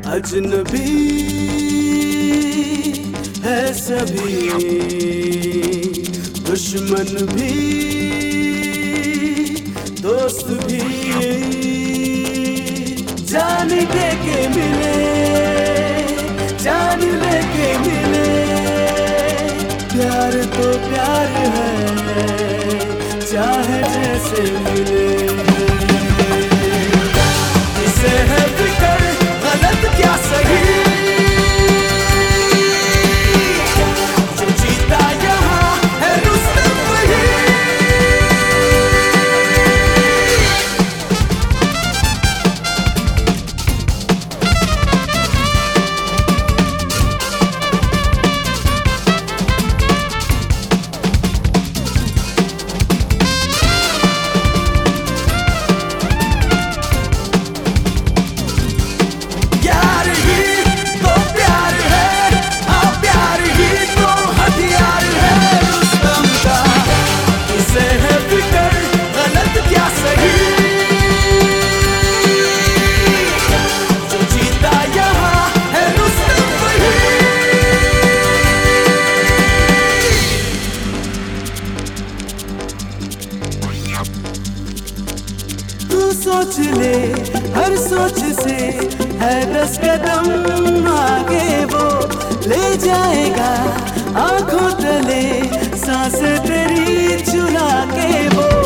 अजनबी है सभी, दुश्मन भी दोस्त भी, जान दे के मिले, जान लेके मिले। प्यार तो प्यार है, चाहे जैसे मिले। इसे है फिक्र गलत क्या सही, जो जीता यहाँ है रुस्तम वही। सोच ले हर सोच से है 10 कदम आगे, वो ले जाएगा आंखों तले सांस तेरी चुरा के वो।